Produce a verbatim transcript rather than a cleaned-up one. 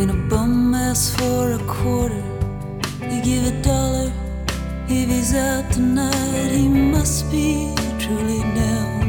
When a bum asks for a quarter, you give a dollar. If he's out tonight, he must be truly down.